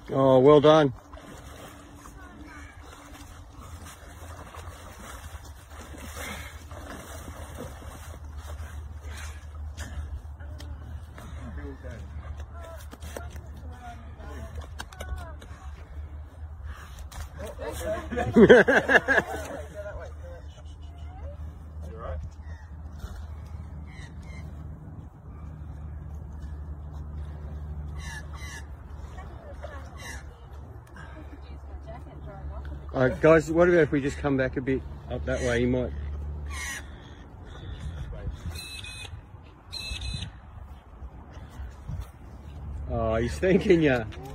Oh, well done. Alright guys, what about if we just come back a bit up that way? You might. Oh, he's thanking you.